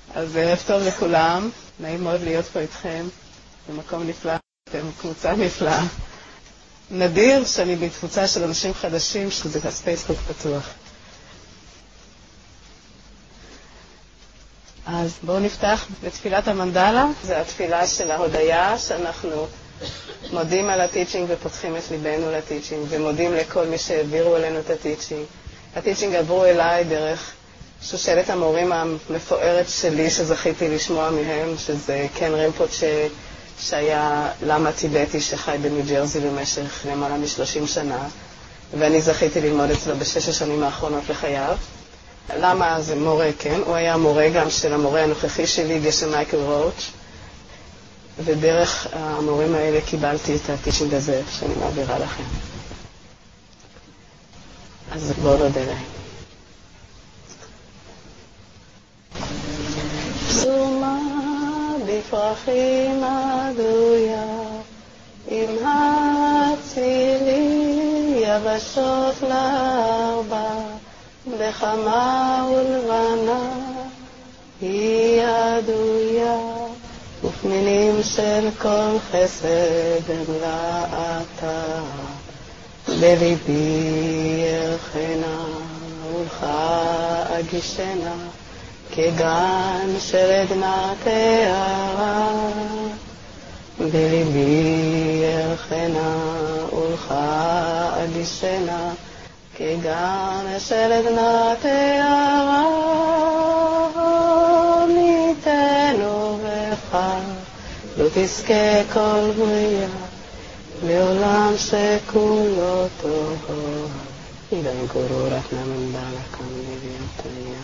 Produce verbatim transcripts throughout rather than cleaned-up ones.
אז ערב טוב לכולם, נעים מאוד להיות פה איתכם, זה מקום נפלא, אתם קבוצה נפלאה. נדיר שאני בתפוצה של אנשים חדשים, שזה הספייסבוק פתוח. אז בואו נפתח בתפילת המנדלה, זה התפילה של ההודיה, שאנחנו מודים על הטיצ'ינג ופותחים את ליבנו לטיצ'ינג, ומודים לכל מי שהעבירו אלינו את הטיצ'ינג. הטיצ'ינג עברו אליי דרך שושלת המורים המפוארת שלי שזכיתי לשמוע מהם, שזה קן רינפוצ'ה שהיה למה טיבטי שחי בניו ג'רזי במשך למעלה מ-שלושים שנה, ואני זכיתי ללמוד אצלו בשש השנים האחרונות לחייו. למה זה מורה, כן? הוא היה מורה גם של המורה הנוכחי שלי, גשם מייקל רוץ', ודרך המורים האלה קיבלתי את הטיצ'ינג הזה שאני מעבירה לכם. אז בואו נודה להם. פזומה בפרחים עדויה, עם הצילי יבשות לארבע, בחמה ולבנה היא עדויה, ופנינים של כל חסד במלאתה, בליבי ירחנה ולך אגישנה, כגן של עדנה תארה, בליבי ירחנה ולך אגישנה, כגן של עדנה תארה, ניתנו בך, לא תזכה כל בריאה, לעולם שכולו טוב. אידן גורורת נמנדלה כאן לביותיה.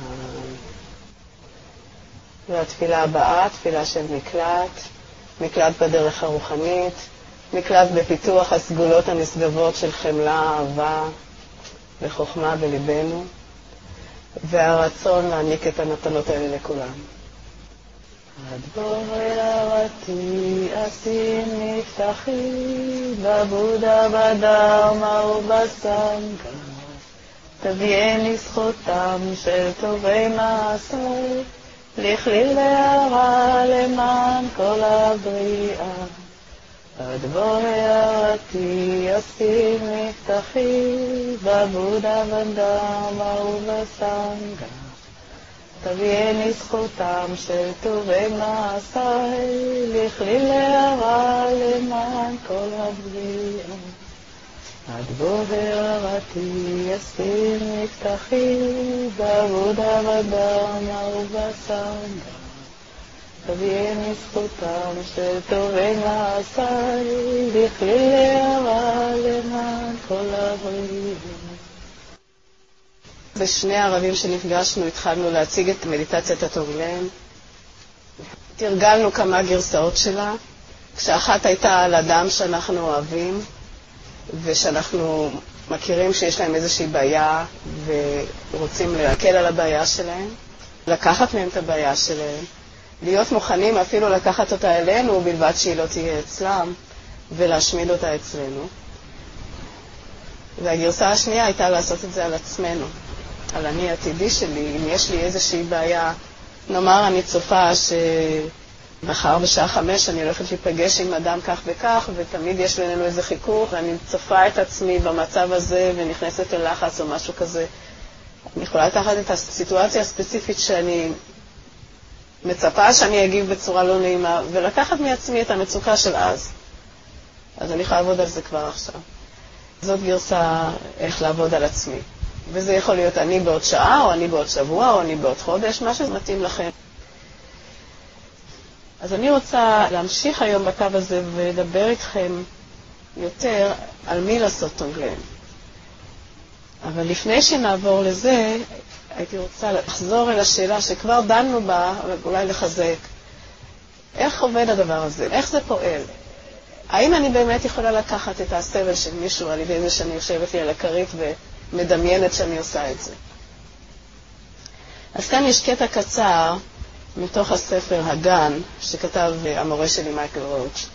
והתפילה הבאה, תפילה של מקלט, מקלט בדרך הרוחנית, מקלט בפיתוח הסגולות הנשגבות של חמלה, אהבה וחוכמה בליבנו, והרצון להעניק את המתנות האלה לכולם. הדבור הערתי אשים נפתחי, בבודה בדרמה ובסנגה, תביאני זכותם של טובי מעשי, לכליל להרע למען כל הבריאה. הדבור הערתי אשים נפתחי, בבודה בדרמה ובסנגה, תביאני זכותם של טובי מעשי, לכליל להרע למען כל הבריאה. הדבור הערתי אשים נפתחי, בעבודה בדרמה ובסנגה, תביאני זכותם של טובי מעשי, לכליל להרע למען כל הבריאה. בשני הערבים שנפגשנו התחלנו להציג את מדיטציית התורילם. תרגלנו כמה גרסאות שלה, כשאחת הייתה על אדם שאנחנו אוהבים, ושאנחנו מכירים שיש להם איזושהי בעיה, ורוצים להקל על הבעיה שלהם, לקחת מהם את הבעיה שלהם, להיות מוכנים אפילו לקחת אותה אלינו, בלבד שהיא לא תהיה אצלם, ולהשמיד אותה אצלנו. והגרסה השנייה הייתה לעשות את זה על עצמנו. על אני עתידי שלי, אם יש לי איזושהי בעיה, נאמר אני צופה שמחר בשעה חמש אני הולכת להיפגש עם אדם כך וכך, ותמיד יש בינינו איזה חיכוך, ואני צופה את עצמי במצב הזה ונכנסת ללחץ או משהו כזה. אני יכולה לקחת את הסיטואציה הספציפית שאני מצפה שאני אגיב בצורה לא נעימה, ולקחת מעצמי את המצוקה של אז. אז אני יכולה לעבוד על זה כבר עכשיו. זאת גרסה איך לעבוד על עצמי. וזה יכול להיות אני בעוד שעה, או אני בעוד שבוע, או אני בעוד חודש, מה שמתאים לכם. אז אני רוצה להמשיך היום בקו הזה ולדבר איתכם יותר על מי לעשות תורילם. אבל לפני שנעבור לזה, הייתי רוצה לחזור אל השאלה שכבר דנו בה, ואולי לחזק. איך עובד הדבר הזה? איך זה פועל? האם אני באמת יכולה לקחת את הסבל של מישהו על ידי זה שאני יושבת לי על הכרית ומדמיינת שאני עושה את זה? אז כאן יש קטע קצר מתוך הספר הגן שכתב המורה שלי מייקל רוץ'.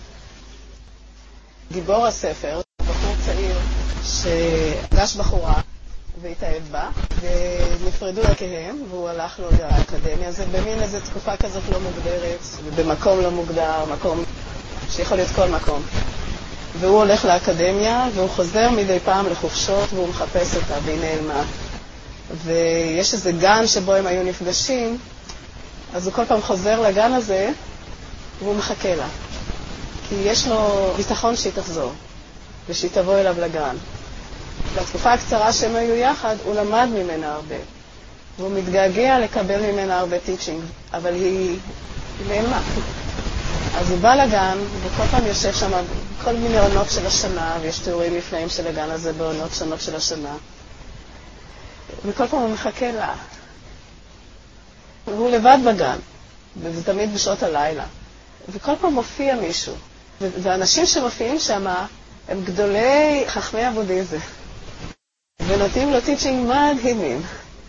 גיבור הספר, בחור צעיר שפגש בחורה והתאהב בה, ונפרדו דרכיהם, והוא הלך לו לאקדמיה. זה במין איזו תקופה כזאת לא מוגדרת, במקום לא מוגדר, מקום שיכול להיות כל מקום. והוא הולך לאקדמיה, והוא חוזר מדי פעם לחופשות, והוא מחפש אותה, והיא נעלמה. ויש איזה גן שבו הם היו נפגשים, אז הוא כל פעם חוזר לגן הזה, והוא מחכה לה. כי יש לו ביטחון שהיא תחזור, ושהיא תבוא אליו לגן. בתקופה הקצרה שהם היו יחד, הוא למד ממנה הרבה. והוא מתגעגע לקבל ממנה הרבה טיצ'ינג, אבל היא, היא נעלמה. אז הוא בא לגן, וכל פעם יושב שם כל מיני עונות של השנה, ויש תיאורים לפנאים של הגן הזה בעונות שונות של השנה. וכל פעם הוא מחכה לה. והוא לבד בגן, ותמיד בשעות הלילה. וכל פעם מופיע מישהו. והאנשים שמופיעים שם הם גדולי חכמי הבודהיזם. ונותנים לו טיצ'ינג מדהימים.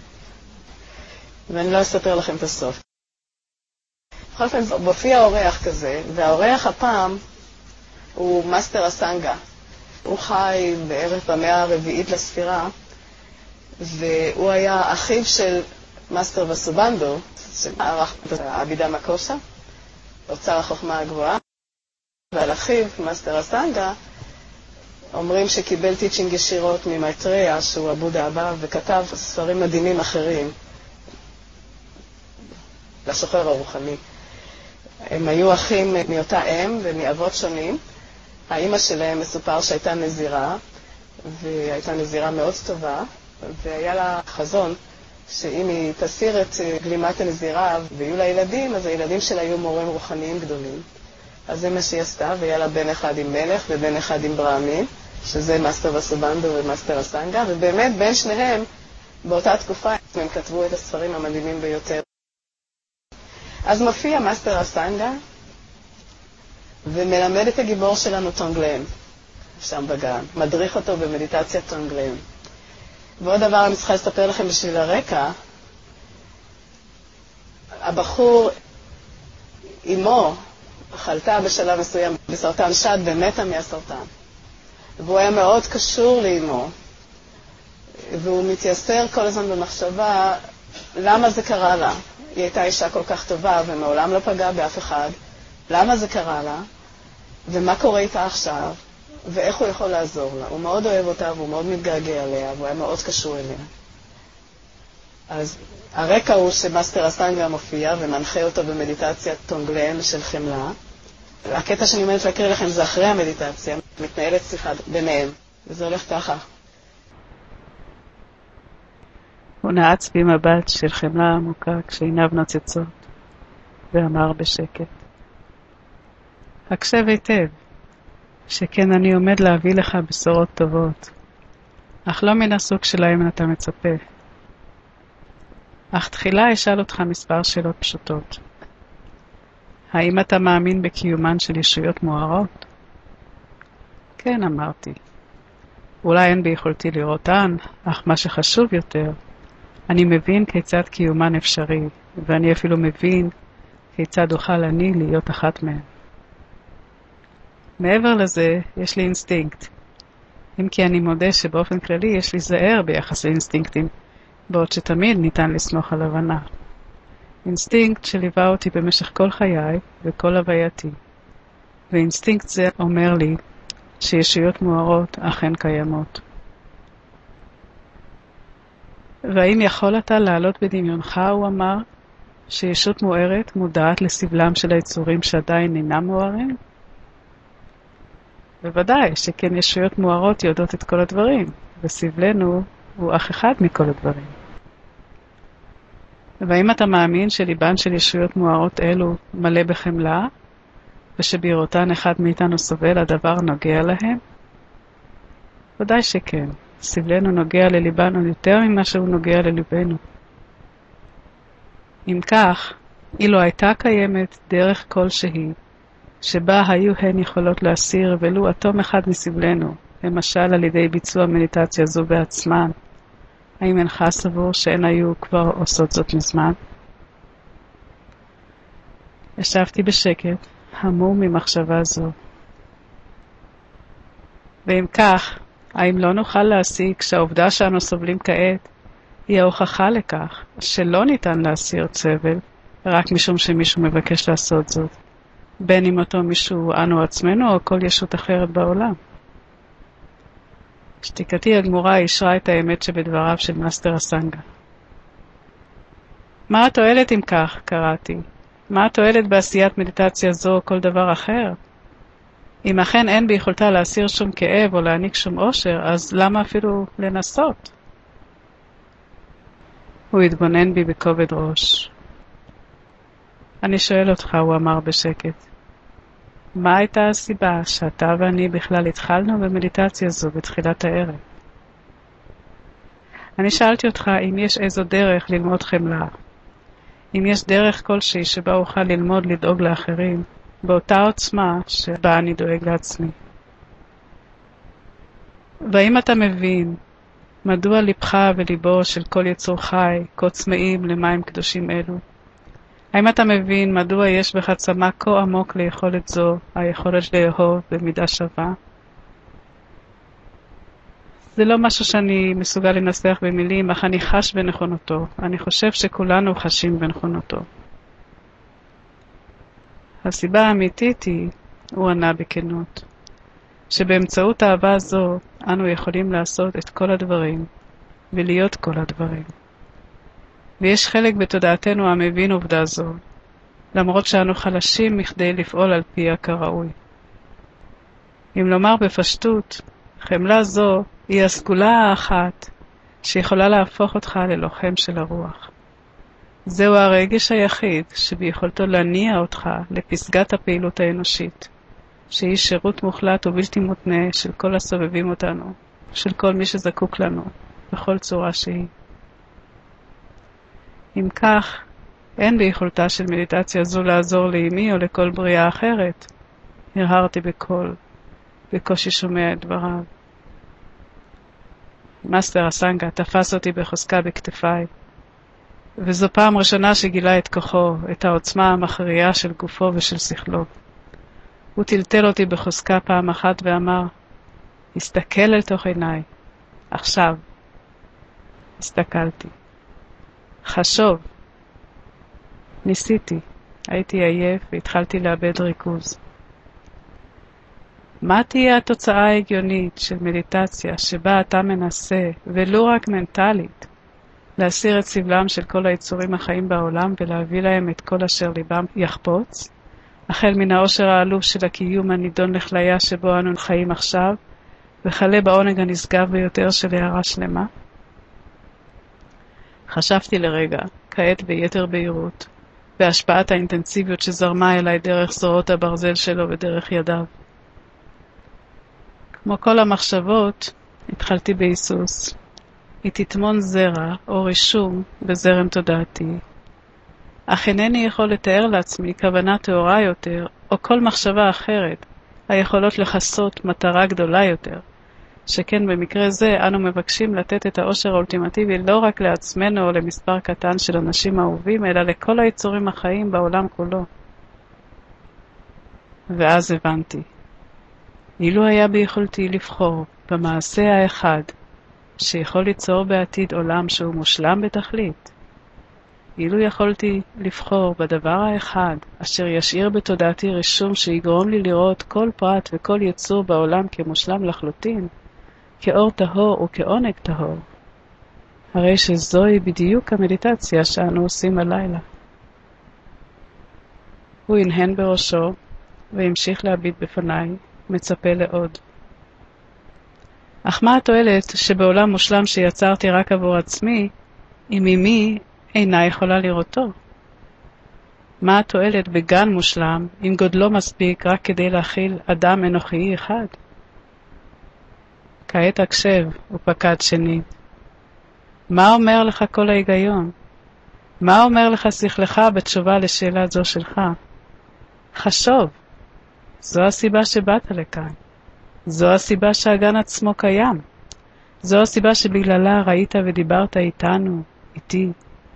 ואני לא אספר לכם את הסוף. בכל פעם מופיע אורח כזה, והאורח הפעם הוא מאסטר אסנגה. הוא חי בערך במאה הרביעית לספירה, והוא היה אחיו של מאסטר וסובנדו, שערך את האבידה מקושה, אוצר החוכמה הגבוהה, ועל אחיו, מאסטר אסנגה, אומרים שקיבל טיצ'ינג ישירות ממייטריה, שהוא הבודה הבא, וכתב ספרים מדהימים אחרים לשוחר הרוחני. הם היו אחים מאותה אם ומאבות שונים. האמא שלהם מסופר שהייתה נזירה, והייתה נזירה מאוד טובה, והיה לה חזון שאם היא תסיר את גלימת הנזירה ויהיו לה ילדים, אז הילדים שלה היו מורים רוחניים גדולים. אז זה מה שהיא עשתה, והיה לה בן אחד עם מלך ובן אחד עם ברעמים, שזה מאסטר וסובנדו ומאסטר אסנגה, ובאמת בין שניהם באותה תקופה הם כתבו את הספרים המדהימים ביותר. אז מופיע מאסטר אסנגה ומלמד את הגיבור שלנו טונגלן, שם בגן, מדריך אותו במדיטציית טונגלן. ועוד דבר אני צריכה לספר לכם בשביל הרקע, הבחור, אמו, חלתה בשלב מסוים בסרטן שד ומתה מהסרטן. והוא היה מאוד קשור לאמו, והוא מתייסר כל הזמן במחשבה למה זה קרה לה. היא הייתה אישה כל כך טובה ומעולם לא פגעה באף אחד. למה זה קרה לה? ומה קורה איתה עכשיו? ואיך הוא יכול לעזור לה? הוא מאוד אוהב אותה והוא מאוד מתגעגע אליה והוא היה מאוד קשור אליה. אז הרקע הוא שמאסטר אסנגה מופיע ומנחה אותו במדיטציית טונגלן של חמלה. הקטע שאני עומדת להקריא לכם זה אחרי המדיטציה, מתנהלת שיחה ביניהם, וזה הולך ככה. הוא נעץ במבט של חמלה עמוקה כשעיניו נוצצות, ואמר בשקט, הקשב היטב, שכן אני עומד להביא לך בשורות טובות, אך לא מן הסוג שלהם אתה מצפה. אך תחילה אשאל אותך מספר שאלות פשוטות. האם אתה מאמין בקיומן של ישויות מוארות? כן, אמרתי. אולי אין ביכולתי לראותן, אך מה שחשוב יותר, אני מבין כיצד קיומן אפשרי, ואני אפילו מבין כיצד אוכל אני להיות אחת מהן. מעבר לזה, יש לי אינסטינקט. אם כי אני מודה שבאופן כללי יש לי זהר ביחס לאינסטינקטים, בעוד שתמיד ניתן לסמוך על הבנה. אינסטינקט שליווה אותי במשך כל חיי וכל הווייתי. ואינסטינקט זה אומר לי שישויות מוארות אכן קיימות. והאם יכול אתה לעלות בדמיונך, הוא אמר, שישות מוארת מודעת לסבלם של היצורים שעדיין אינם מוארים? בוודאי, שכן ישויות מוארות יודעות את כל הדברים, וסבלנו הוא אך אחד מכל הדברים. והאם אתה מאמין שליבן של ישויות מוארות אלו מלא בחמלה, ושבראותן אחד מאיתנו סובל הדבר נוגע להם? ודאי שכן, סבלנו נוגע לליבנו יותר ממה שהוא נוגע לליבנו. אם כך, אילו הייתה קיימת דרך כלשהי, שבה היו הן יכולות להסיר ולו אטום אחד מסבלנו, למשל על ידי ביצוע מדיטציה זו בעצמן, האם אינך סבור שהן היו כבר עושות זאת מזמן? ישבתי בשקט, המום ממחשבה זו. ואם כך, האם לא נוכל להסיק שהעובדה שאנו סובלים כעת היא ההוכחה לכך שלא ניתן להסיר סבל רק משום שמישהו מבקש לעשות זאת, בין אם אותו מישהו אנו עצמנו או כל ישות אחרת בעולם? שתיקתי הגמורה אישרה את האמת שבדבריו של מאסטר אסנגה. מה התועלת אם כך? קראתי. מה התועלת בעשיית מדיטציה זו או כל דבר אחר? אם אכן אין ביכולתה להסיר שום כאב או להעניק שום אושר, אז למה אפילו לנסות? הוא התבונן בי בכובד ראש. אני שואל אותך, הוא אמר בשקט, מה הייתה הסיבה שאתה ואני בכלל התחלנו במדיטציה זו בתחילת הערב? אני שאלתי אותך אם יש איזו דרך ללמוד חמלה, אם יש דרך כלשהי שבה אוכל ללמוד לדאוג לאחרים, באותה עוצמה שבה אני דואג לעצמי. והאם אתה מבין מדוע ליבך וליבו של כל יצור חי כה צמאים למים קדושים אלו? האם אתה מבין מדוע יש בך צמא כה עמוק ליכולת זו, היכולת לאהוב במידה שווה? זה לא משהו שאני מסוגל לנסח במילים, אך אני חש בנכונותו. אני חושב שכולנו חשים בנכונותו. הסיבה האמיתית היא, הוא ענה בכנות, שבאמצעות אהבה זו אנו יכולים לעשות את כל הדברים ולהיות כל הדברים. ויש חלק בתודעתנו המבין עובדה זו, למרות שאנו חלשים מכדי לפעול על פיה כראוי. אם לומר בפשטות, חמלה זו היא הסגולה האחת שיכולה להפוך אותך ללוחם של הרוח. זהו הרגש היחיד שביכולתו להניע אותך לפסגת הפעילות האנושית, שהיא שירות מוחלט ובלתי מותנה של כל הסובבים אותנו, של כל מי שזקוק לנו, בכל צורה שהיא. אם כך, אין ביכולתה של מדיטציה זו לעזור לאמי או לכל בריאה אחרת. הרהרתי בקול, בקושי שומע את דבריו. מאסטר אסנגה תפס אותי בחוזקה בכתפיי, וזו פעם ראשונה שגילה את כוחו, את העוצמה המכריעה של גופו ושל שכלו. הוא טלטל אותי בחוזקה פעם אחת ואמר, הסתכל אל תוך עיניי, עכשיו. הסתכלתי. חשוב. ניסיתי, הייתי עייף והתחלתי לאבד ריכוז. מה תהיה התוצאה ההגיונית של מדיטציה שבה אתה מנסה, ולא רק מנטלית, להסיר את סבלם של כל היצורים החיים בעולם ולהביא להם את כל אשר ליבם יחפוץ, החל מן האושר העלוב של הקיום הנידון לכליה שבו אנו חיים עכשיו, וחלה בעונג הנשגב ביותר של הערה שלמה? חשבתי לרגע, כעת ביתר בהירות, בהשפעת האינטנסיביות שזרמה אליי דרך זרועות הברזל שלו ודרך ידיו. כמו כל המחשבות, התחלתי בהיסוס. היא תטמון זרע או רישום בזרם תודעתי. אך אינני יכול לתאר לעצמי כוונה תאורה יותר, או כל מחשבה אחרת, היכולות לחסות מטרה גדולה יותר, שכן במקרה זה אנו מבקשים לתת את האושר האולטימטיבי לא רק לעצמנו או למספר קטן של אנשים אהובים, אלא לכל היצורים החיים בעולם כולו. ואז הבנתי. אילו היה ביכולתי לבחור במעשה האחד שיכול ליצור בעתיד עולם שהוא מושלם בתכלית, אילו יכולתי לבחור בדבר האחד אשר ישאיר בתודעתי רישום שיגרום לי לראות כל פרט וכל יצור בעולם כמושלם לחלוטין, כאור טהור וכעונג טהור, הרי שזוהי בדיוק המדיטציה שאנו עושים הלילה. הוא הנהן בראשו והמשיך להביט בפניי, מצפה לעוד. אך מה התועלת שבעולם מושלם שיצרתי רק עבור עצמי, אם אמי אינה יכולה לראותו? מה התועלת בגן מושלם אם גודלו מספיק רק כדי להכיל אדם אנוכי אחד? כעת הקשב, הוא פקד שנית. מה אומר לך כל ההיגיון? מה אומר לך שכלך בתשובה לשאלה זו שלך? חשוב. זו הסיבה שבאת לכאן. זו הסיבה שהגן עצמו קיים. זו הסיבה שבגללה ראית ודיברת איתנו, איתי.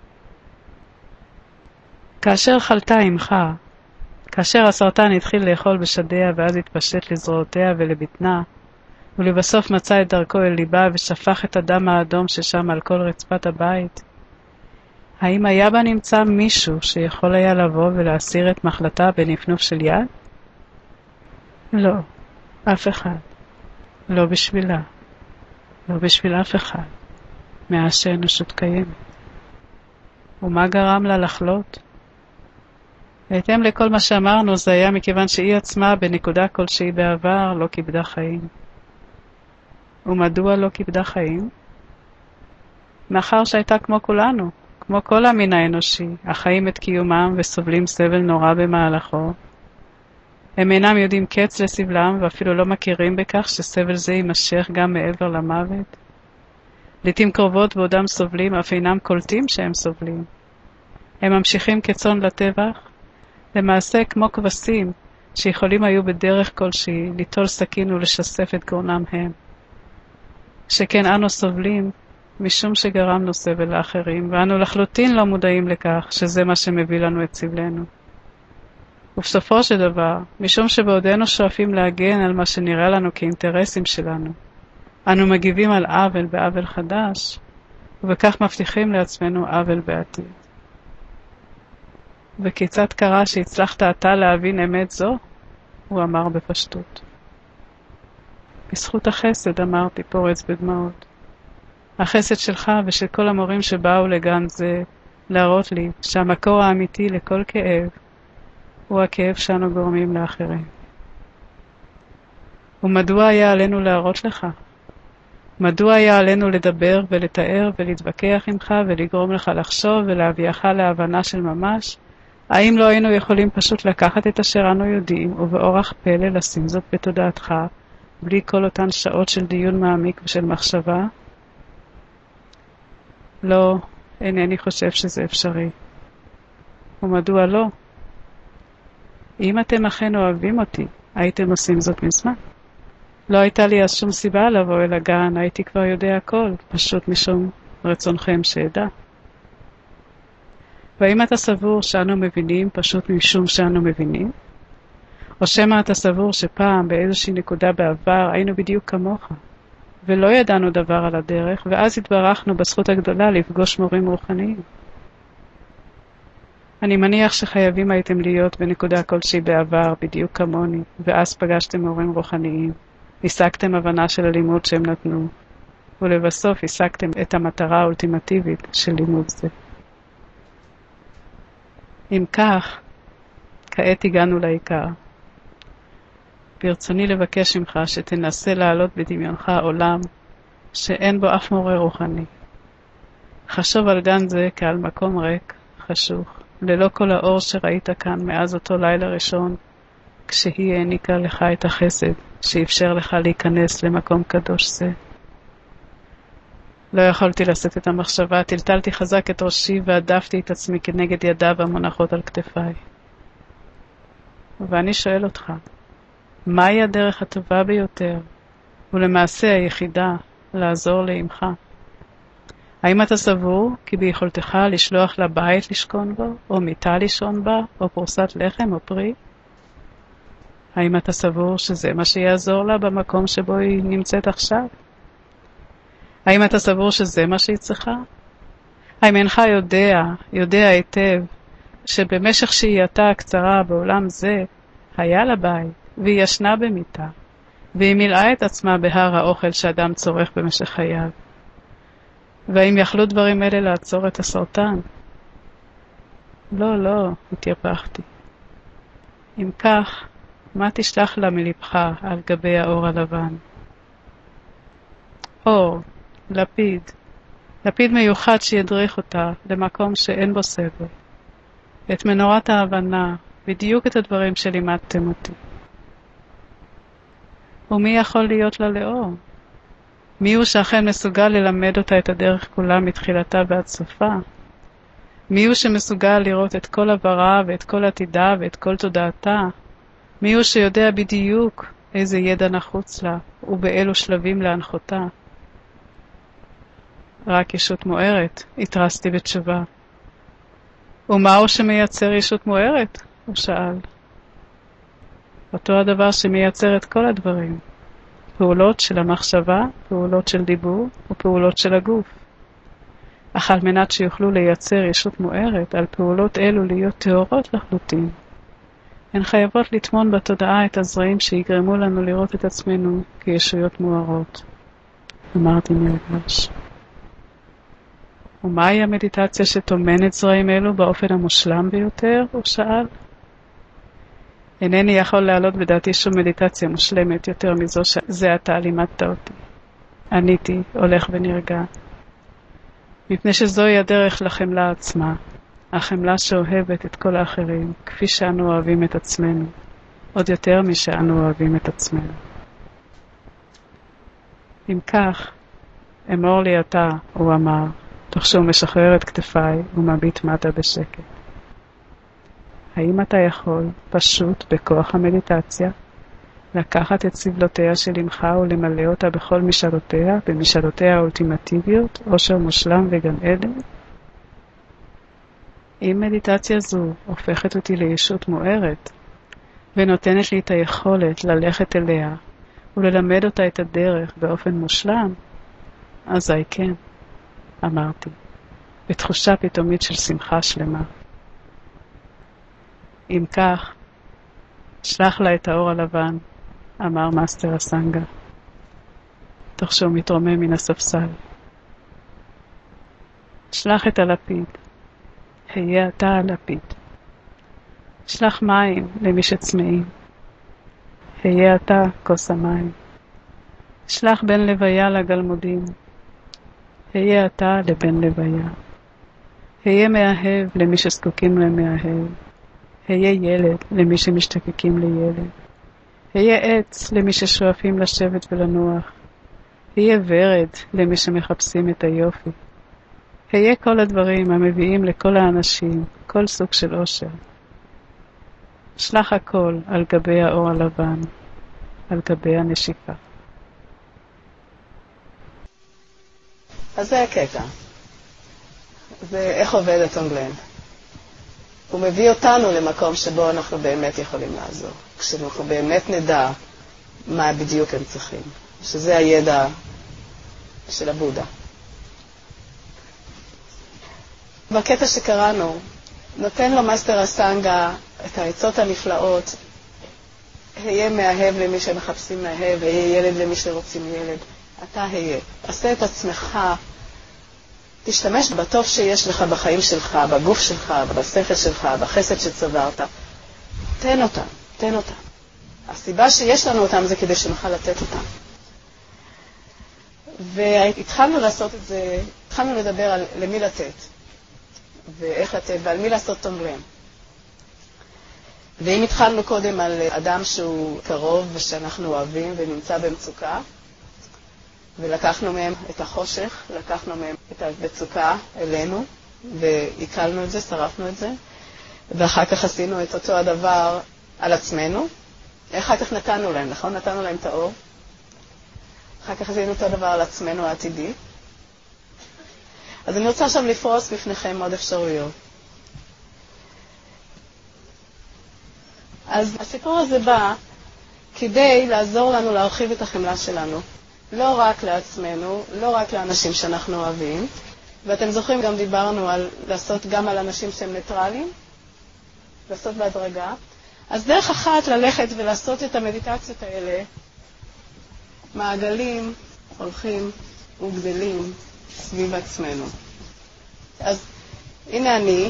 כאשר חלתה עמך, כאשר הסרטן התחיל לאכול בשדיה ואז התפשט לזרועותיה ולבטנה, ולבסוף מצא את דרכו אל ליבה ושפך את הדם האדום ששם על כל רצפת הבית. האם היה בה נמצא מישהו שיכול היה לבוא ולהסיר את מחלתה בנפנוף של יד? לא, אף אחד. לא בשבילה. לא בשביל אף אחד. מאז שהאנושות קיימת. ומה גרם לה לחלות? בהתאם לכל מה שאמרנו, זה היה מכיוון שהיא עצמה בנקודה כלשהי בעבר לא כיבדה חיים. ומדוע לא כיבדה חיים? מאחר שהייתה כמו כולנו, כמו כל המין האנושי, החיים את קיומם וסובלים סבל נורא במהלכו. הם אינם יודעים קץ לסבלם ואפילו לא מכירים בכך שסבל זה יימשך גם מעבר למוות. לעתים קרובות בעודם סובלים אף אינם קולטים שהם סובלים. הם ממשיכים כצאן לטבח, למעשה כמו כבשים שיכולים היו בדרך כלשהי ליטול סכין ולשסף את גרונם הם. שכן אנו סובלים משום שגרמנו סבל לאחרים, ואנו לחלוטין לא מודעים לכך שזה מה שמביא לנו את סבלנו. ובסופו של דבר, משום שבעודנו שואפים להגן על מה שנראה לנו כאינטרסים שלנו, אנו מגיבים על עוול בעוול חדש, ובכך מבטיחים לעצמנו עוול בעתיד. וכיצד קרה שהצלחת אתה להבין אמת זו? הוא אמר בפשטות. בזכות החסד, אמרתי פורץ בדמעות. החסד שלך ושל כל המורים שבאו לגן זה להראות לי שהמקור האמיתי לכל כאב הוא הכאב שאנו גורמים לאחרים. ומדוע היה עלינו להראות לך? מדוע היה עלינו לדבר ולתאר ולהתווכח עמך ולגרום לך לחשוב ולהביאך להבנה של ממש? האם לא היינו יכולים פשוט לקחת את אשר אנו יודעים ובאורח פלא לשים זאת בתודעתך בלי כל אותן שעות של דיון מעמיק ושל מחשבה? לא, אינני חושב שזה אפשרי. ומדוע לא? אם אתם אכן אוהבים אותי, הייתם עושים זאת מזמן. לא הייתה לי אז שום סיבה לבוא אל הגן, הייתי כבר יודע הכל, פשוט משום רצונכם שידע. והאם אתה סבור שאנו מבינים פשוט משום שאנו מבינים? או שמא אתה סבור שפעם באיזושהי נקודה בעבר היינו בדיוק כמוך, ולא ידענו דבר על הדרך, ואז התברכנו בזכות הגדולה לפגוש מורים רוחניים. אני מניח שחייבים הייתם להיות בנקודה כלשהי בעבר בדיוק כמוני, ואז פגשתם מורים רוחניים, השגתם הבנה של הלימוד שהם נתנו, ולבסוף השגתם את המטרה האולטימטיבית של לימוד זה. אם כך, כעת הגענו לעיקר. ברצוני לבקש ממך שתנסה לעלות בדמיונך עולם שאין בו אף מורה רוחני. חשוב על גן זה כעל מקום ריק, חשוך, ללא כל האור שראית כאן מאז אותו לילה ראשון, כשהיא העניקה לך את החסד שאפשר לך להיכנס למקום קדוש זה. לא יכולתי לשאת את המחשבה, טלטלתי חזק את ראשי ועדפתי את עצמי כנגד ידיו המונחות על כתפיי. ואני שואל אותך, מהי הדרך הטובה ביותר, ולמעשה היחידה, לעזור לאמך? האם אתה סבור כי ביכולתך לשלוח לה בית לשכון בו, או מיטה לישון בה, או פרוסת לחם או פרי? האם אתה סבור שזה מה שיעזור לה במקום שבו היא נמצאת עכשיו? האם אתה סבור שזה מה שהיא צריכה? האם אינך יודע, יודע היטב, שבמשך שהייתה הקצרה בעולם זה, היה לה בית, והיא ישנה במיטה, והיא מילאה את עצמה בהר האוכל שאדם צורך במשך חייו? והאם יכלו דברים אלה לעצור את הסרטן? לא, לא, התייפחתי. אם כך, מה תשלח לה מלבך על גבי האור הלבן? אור, לפיד, לפיד מיוחד שידריך אותה למקום שאין בו סבל. את מנורת ההבנה, בדיוק את הדברים שלימדתם אותי. ומי יכול להיות לה לאור? מי הוא שאכן מסוגל ללמד אותה את הדרך כולה מתחילתה ועד סופה? מי הוא שמסוגל לראות את כל עברה ואת כל עתידה ואת כל תודעתה? מי הוא שיודע בדיוק איזה ידע נחוץ לה ובאילו שלבים להנחותה? רק ישות מוארת, התרסתי בתשובה. ומה הוא שמייצר ישות מוארת? הוא שאל. אותו הדבר שמייצר את כל הדברים. פעולות של המחשבה, פעולות של דיבור ופעולות של הגוף. אך על מנת שיוכלו לייצר ישות מוארת, על פעולות אלו להיות טהורות לחלוטין, הן חייבות לטמון בתודעה את הזרעים שיגרמו לנו לראות את עצמנו כישויות מוארות. אמרתי נרגש. ומהי המדיטציה שטומנת זרעים אלו באופן המושלם ביותר? הוא שאל. אינני יכול להעלות בדעתי שום מדיטציה מושלמת יותר מזו שזה עתה לימדת אותי. עניתי, הולך ונרגע. מפני שזוהי הדרך לחמלה עצמה, החמלה שאוהבת את כל האחרים, כפי שאנו אוהבים את עצמנו, עוד יותר משאנו אוהבים את עצמנו. אם כך, אמור לי אתה, הוא אמר, תוך שהוא משחרר את כתפיי ומביט מטה בשקט. האם אתה יכול, פשוט בכוח המדיטציה, לקחת את סבלותיה של אמך ולמלא אותה בכל משאלותיה, במשאלותיה האולטימטיביות, עושר מושלם וגן עדן? אם מדיטציה זו הופכת אותי לישות מוארת, ונותנת לי את היכולת ללכת אליה, וללמד אותה את הדרך באופן מושלם, אזי כן, אמרתי, בתחושה פתאומית של שמחה שלמה. אם כך, שלח לה את האור הלבן, אמר מאסטר אסנגה, תוך שהוא מתרומם מן הספסל. שלח את הלפיד, היה אתה הלפיד. שלח מים למי שצמאים, היה אתה כוס המים. שלח בן לוויה לגלמודים, היה אתה לבן לוויה. היה מאהב למי שזקוקים למאהב, היה ילד למי שמשתקקים לילד. היה עץ למי ששואפים לשבת ולנוח. היה ורד למי שמחפשים את היופי. היה כל הדברים המביאים לכל האנשים, כל סוג של אושר. שלח הכל על גבי האור הלבן, על גבי הנשיקה. אז זה הקטע. ואיך עובד הטונגלן? הוא מביא אותנו למקום שבו אנחנו באמת יכולים לעזור. כשאנחנו באמת נדע מה בדיוק הם צריכים. שזה הידע של הבודה. בקטע שקראנו, נותן לו מאסטר אסנגה את העצות הנפלאות. היה מאהב למי שמחפשים מאהב, היה ילד למי שרוצים ילד. אתה היה. עשה את עצמך, תשתמש בטוב שיש לך בחיים שלך, בגוף שלך, בשכל שלך, בחסד שצברת. תן אותם, תן אותם. הסיבה שיש לנו אותם זה כדי שנוכל לתת אותם. והתחלנו לעשות את זה, התחלנו לדבר על למי לתת, ואיך לתת, ועל מי לעשות טונגלן. ואם התחלנו קודם על אדם שהוא קרוב ושאנחנו אוהבים ונמצא במצוקה, ולקחנו מהם את החושך, לקחנו מהם את המצוקה אלינו, והקלנו את זה, שרפנו את זה, ואחר כך עשינו את אותו הדבר על עצמנו. אחר כך נתנו להם, נכון? נתנו להם את האור. אחר כך עשינו אותו דבר על עצמנו העתידי. אז אני רוצה עכשיו לפרוס בפניכם עוד אפשרויות. אז הסיפור הזה בא כדי לעזור לנו להרחיב את החמלה שלנו. לא רק לעצמנו, לא רק לאנשים שאנחנו אוהבים. ואתם זוכרים, גם דיברנו על לעשות גם על אנשים שהם ניטרליים, לעשות בהדרגה. אז דרך אחת ללכת ולעשות את המדיטציות האלה, מעגלים הולכים וגדלים סביב עצמנו. אז הנה אני,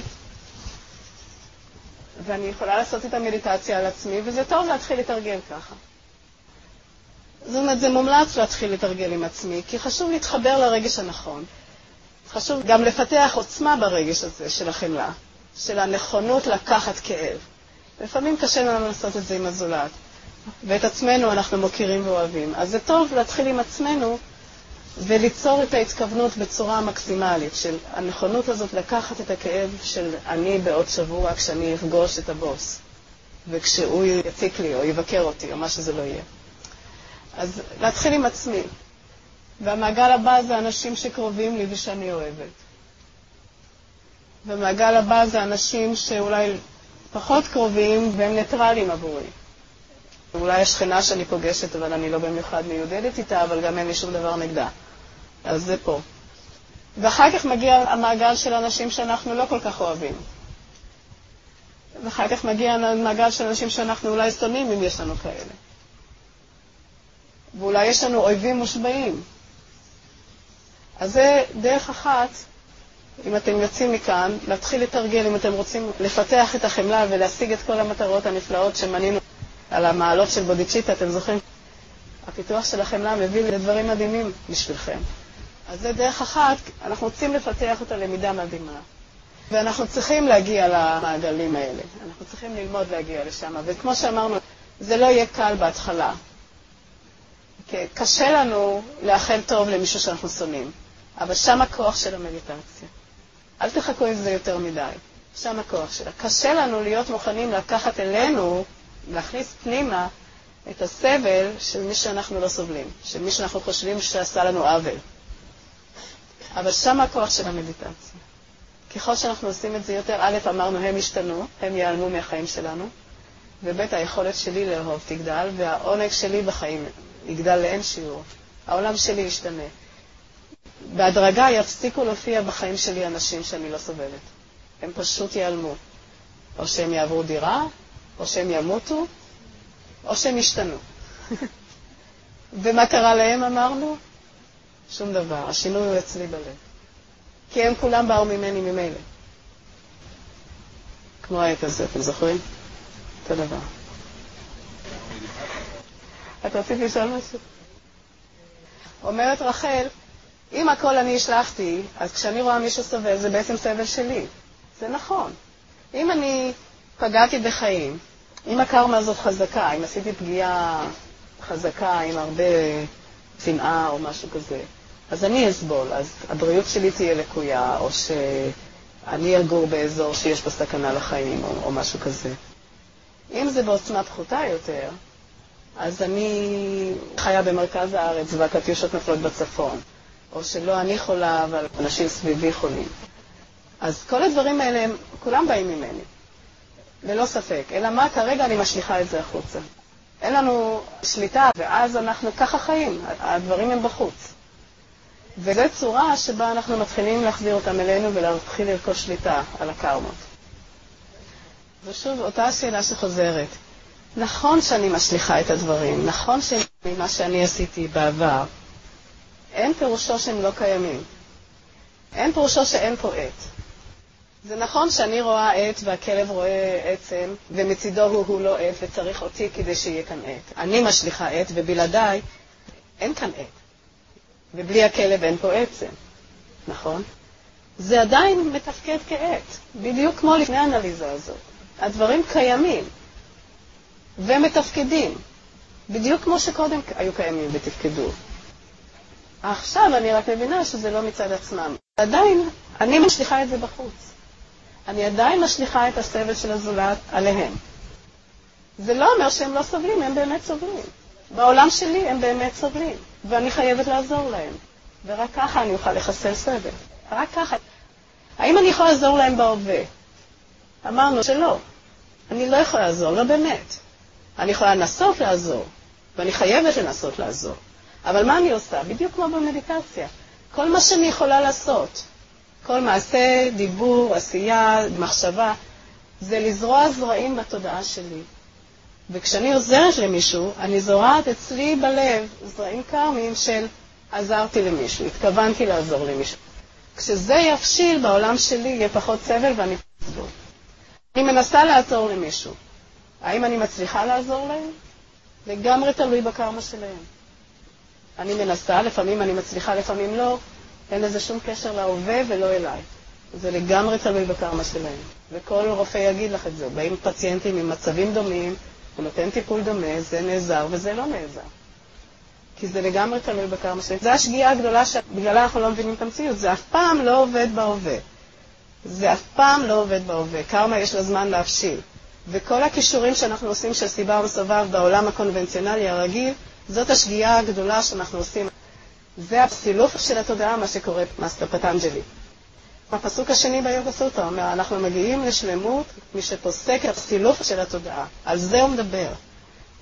ואני יכולה לעשות את המדיטציה על עצמי, וזה טוב להתחיל לתרגל ככה. זאת אומרת, זה מומלץ להתחיל לתרגל עם עצמי, כי חשוב להתחבר לרגש הנכון. חשוב גם לפתח עוצמה ברגש הזה של החמלה, של הנכונות לקחת כאב. לפעמים קשה לנו לעשות את זה עם הזולת, ואת עצמנו אנחנו מוכירים ואוהבים. אז זה טוב להתחיל עם עצמנו וליצור את ההתכוונות בצורה מקסימלית, של הנכונות הזאת לקחת את הכאב של אני בעוד שבוע כשאני אפגוש את הבוס, וכשהוא יציק לי או יבקר אותי או מה שזה לא יהיה. אז להתחיל עם עצמי. והמעגל הבא זה אנשים שקרובים לי ושאני אוהבת. והמעגל הבא זה אנשים שאולי פחות קרובים והם ניטרלים עבורי. אולי השכנה שאני פוגשת, אבל אני לא במיוחד מיודדת איתה, אבל גם אין לי שום דבר נגדה. אז זה פה. ואחר כך מגיע המעגל של אנשים שאנחנו לא כל כך אוהבים. ואחר כך מגיע המעגל של אנשים שאנחנו אולי שונאים אם יש לנו כאלה. ואולי יש לנו אויבים מושבעים. אז זה דרך אחת, אם אתם יוצאים מכאן, להתחיל לתרגל, אם אתם רוצים לפתח את החמלה ולהשיג את כל המטרות הנפלאות שמנינו על המעלות של בודיצ'יטה, אתם זוכרים? הפיתוח של החמלה מביא לדברים מדהימים בשבילכם. אז זה דרך אחת, אנחנו רוצים לפתח את הלמידה מדהימה. ואנחנו צריכים להגיע למעגלים האלה. אנחנו צריכים ללמוד להגיע לשם. וכמו שאמרנו, זה לא יהיה קל בהתחלה. כי קשה לנו לאחל טוב למישהו שאנחנו שונאים. אבל שם הכוח של המדיטציה. אל תחכו עם זה יותר מדי. שם הכוח שלה. קשה לנו להיות מוכנים לקחת אלינו, להכניס פנימה את הסבל של מי שאנחנו לא סובלים. של מי שאנחנו חושבים שעשה לנו עוול. אבל שם הכוח של המדיטציה. ככל שאנחנו עושים את זה יותר, א', אמרנו, הם ישתנו, הם ייעלמו מהחיים שלנו, וב', היכולת שלי לאהוב תגדל, והעונג שלי בחיים יגדל לאין שיעור. העולם שלי ישתנה. בהדרגה יפסיקו להופיע בחיים שלי אנשים שאני לא סובלת. הם פשוט ייעלמו. או שהם יעברו דירה, או שהם ימותו, או שהם ישתנו. ומה קרה להם, אמרנו? שום דבר. השינוי הוא אצלי בלב. כי הם כולם באו ממני ממילא. כמו העת הזה, אתם זוכרים? אותו דבר. את רצית לשאול משהו? אומרת רחל, אם הכל אני השלחתי, אז כשאני רואה מישהו סובל, זה בעצם סבל שלי. זה נכון. אם אני פגעתי בחיים, אם הקרמה הזאת חזקה, אם עשיתי פגיעה חזקה עם הרבה צנעה או משהו כזה, אז אני אסבול, אז הבריאות שלי תהיה לקויה, או שאני אגור באזור שיש בו סכנה לחיים, או, או משהו כזה. אם זה בעוצמה פחותה יותר, אז אני חיה במרכז הארץ והקטיושות נופלות בצפון, או שלא אני חולה, אבל אנשים סביבי חולים. אז כל הדברים האלה, הם, כולם באים ממני, ללא ספק. אלא מה, כרגע אני משליחה את זה החוצה. אין לנו שליטה, ואז אנחנו ככה חיים, הדברים הם בחוץ. וזו צורה שבה אנחנו מתחילים להחזיר אותם אלינו ולהתחיל לרכוש שליטה על הקרמות. ושוב, אותה השאלה שחוזרת. נכון שאני משליחה את הדברים, נכון שמה שאני עשיתי בעבר, אין פירושו שהם לא קיימים. אין פירושו שאין פה עת. זה נכון שאני רואה עת והכלב רואה עצם, ומצידו הוא, הוא לא עת וצריך אותי כדי שיהיה כאן עת. אני משליחה עת ובלעדיי אין כאן עת. ובלי הכלב אין פה עצם, נכון? זה עדיין מתפקד כעת, בדיוק כמו לפני האנליזה הזאת. הדברים קיימים ומתפקדים, בדיוק כמו שקודם היו קיימים ותפקדו. עכשיו אני רק מבינה שזה לא מצד עצמם. עדיין אני משליחה את זה בחוץ. אני עדיין משליחה את הסבל של הזולת עליהם. זה לא אומר שהם לא סובלים, הם באמת סובלים. בעולם שלי הם באמת סובלים, ואני חייבת לעזור להם. ורק ככה אני אוכל לחסל סבל. רק ככה. האם אני יכולה לעזור להם בהווה? אמרנו שלא. אני לא יכולה לעזור, לא באמת. אני יכולה לנסות לעזור, ואני חייבת לנסות לעזור. אבל מה אני עושה? בדיוק כמו במדיטציה. כל מה שאני יכולה לעשות, כל מעשה, דיבור, עשייה, מחשבה, זה לזרוע זרעים בתודעה שלי. וכשאני עוזרת למישהו, אני זורעת אצלי בלב זרעים קרמיים של עזרתי למישהו, התכוונתי לעזור למישהו. כשזה יפשיל בעולם שלי, יהיה פחות סבל ואני אסבול. אני מנסה לעזור למישהו. האם אני מצליחה לעזור להם? לגמרי תלוי בקרמה שלהם. אני מנסה, לפעמים אני מצליחה, לפעמים לא. אין לזה שום קשר להווה ולא אליי. זה לגמרי תלוי בקרמה שלהם. וכל רופא יגיד לך את זה. באים פציינטים עם מצבים דומים, הוא נותן טיפול דומה, זה נעזר וזה לא נעזר. כי זה לגמרי תלוי בקרמה שלהם. זה השגיאה הגדולה שבגללה אנחנו לא מבינים את המציאות. זה אף פעם לא עובד בהווה. זה אף פעם לא עובד בהווה. קרמה יש לה זמן להפשיל. וכל הכישורים שאנחנו עושים של סיבה ומסובב בעולם הקונבנציונלי הרגיל, זאת השגיאה הגדולה שאנחנו עושים. זה הפסילוף של התודעה, מה שקורה מאסטר פטנג'לי. הפסוק השני ביוגה סוטרה אומר, אנחנו מגיעים לשלמות מי שפוסק את הפסילוף של התודעה. על זה הוא מדבר.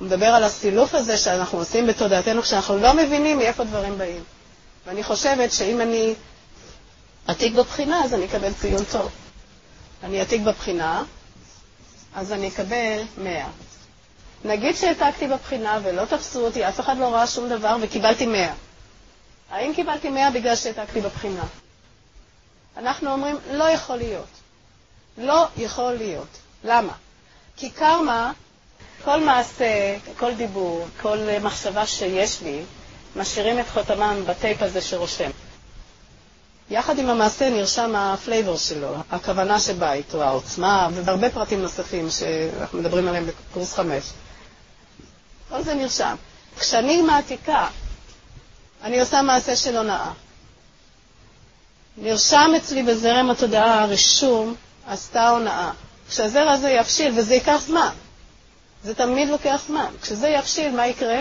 הוא מדבר על הסילוף הזה שאנחנו עושים בתודעתנו כשאנחנו לא מבינים מאיפה דברים באים. ואני חושבת שאם אני עתיק בבחינה, אז אני אקבל ציון טוב. אני עתיק בבחינה, אז אני אקבל מאה. נגיד שהעתקתי בבחינה ולא תפסו אותי, אף אחד לא ראה שום דבר וקיבלתי מאה. האם קיבלתי מאה בגלל שהעתקתי בבחינה? אנחנו אומרים, לא יכול להיות. לא יכול להיות. למה? כי קרמה, כל מעשה, כל דיבור, כל מחשבה שיש לי, משאירים את חותמם בטייפ הזה שרושם. יחד עם המעשה נרשם הפלייבור שלו, הכוונה שבא איתו, העוצמה, והרבה פרטים נוספים שאנחנו מדברים עליהם בקורס חמש. כל זה נרשם. כשאני מעתיקה, אני עושה מעשה של הונאה. נרשם אצלי בזרם התודעה הרישום, עשתה הונאה. כשהזרע הזה יפשיל, וזה ייקח זמן, זה תמיד לוקח זמן. כשזה יפשיל, מה יקרה?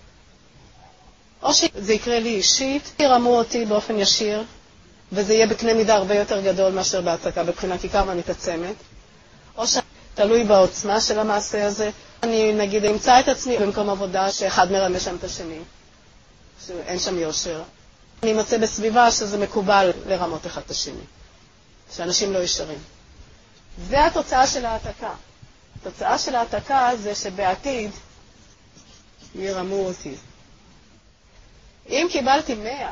או שזה יקרה לי אישית, ירמו אותי באופן ישיר, וזה יהיה בקנה מידה הרבה יותר גדול מאשר בהצקה, בבחינת כי קרמה מתעצמת, או שתלוי בעוצמה של המעשה הזה. אני נגיד אמצא את עצמי במקום עבודה שאחד מרמה שם את השני, שאין שם יושר. אני אמצא בסביבה שזה מקובל לרמות אחד את השני, שאנשים לא ישרים. זה התוצאה של העתקה. התוצאה של העתקה זה שבעתיד ירמו אותי. אם קיבלתי מאה,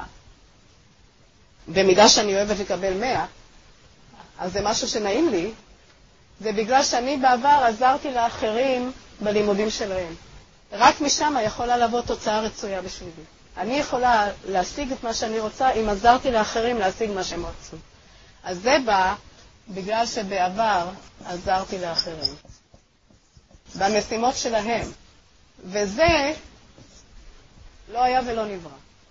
במידה שאני אוהבת לקבל מאה, אז זה משהו שנעים לי, זה בגלל שאני בעבר עזרתי לאחרים בלימודים שלהם. רק משם יכולה לבוא תוצאה רצויה בשבילי. אני יכולה להשיג את מה שאני רוצה אם עזרתי לאחרים להשיג מה שהם רצו. אז זה בא בגלל שבעבר עזרתי לאחרים במשימות שלהם. וזה לא היה ולא נברא.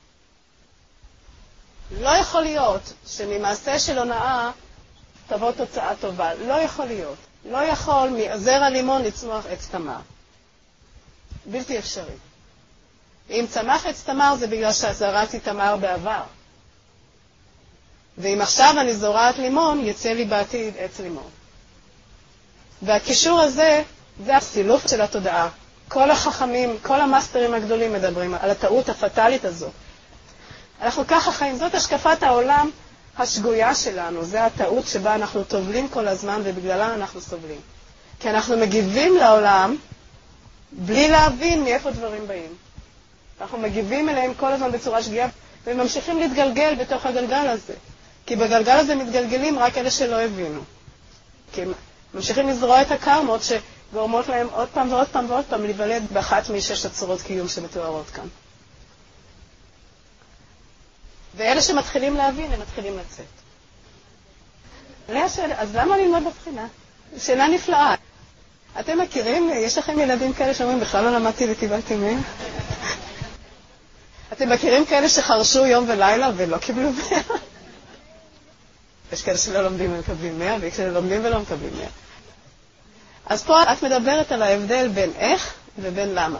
לא יכול להיות שממעשה של הונאה תבוא תוצאה טובה. לא יכול להיות. לא יכול מזרע לימון לצמוח עץ תמר. בלתי אפשרי. אם צמח עץ תמר זה בגלל שזרעתי תמר בעבר. ואם עכשיו אני זורעת לימון, יצא לי בעתיד עץ לימון. והקישור הזה, זה הסילוף של התודעה. כל החכמים, כל המאסטרים הגדולים מדברים על הטעות הפטלית הזו. אנחנו ככה חיים, זאת השקפת העולם השגויה שלנו. זה הטעות שבה אנחנו טובלים כל הזמן ובגללה אנחנו סובלים. כי אנחנו מגיבים לעולם בלי להבין מאיפה דברים באים. אנחנו מגיבים אליהם כל הזמן בצורה שגיאה וממשיכים להתגלגל בתוך הגלגל הזה. כי בגלגל הזה מתגלגלים רק אלה שלא הבינו. כי הם ממשיכים לזרוע את הקרמות שגורמות להם עוד פעם ועוד פעם ועוד פעם להיוולד באחת משש הצורות קיום שמתוארות כאן. ואלה שמתחילים להבין, הם מתחילים לצאת. אז למה ללמוד בבחינה? שאלה נפלאה. אתם מכירים, יש לכם ילדים כאלה שאומרים, בכלל לא למדתי וקיבלתי מאה? אתם מכירים כאלה שחרשו יום ולילה ולא קיבלו מאה? יש כאלה שלא לומדים ומקבלים מאה, ויש כאלה לומדים ולא מקבלים מאה. אז פה את מדברת על ההבדל בין איך ובין למה.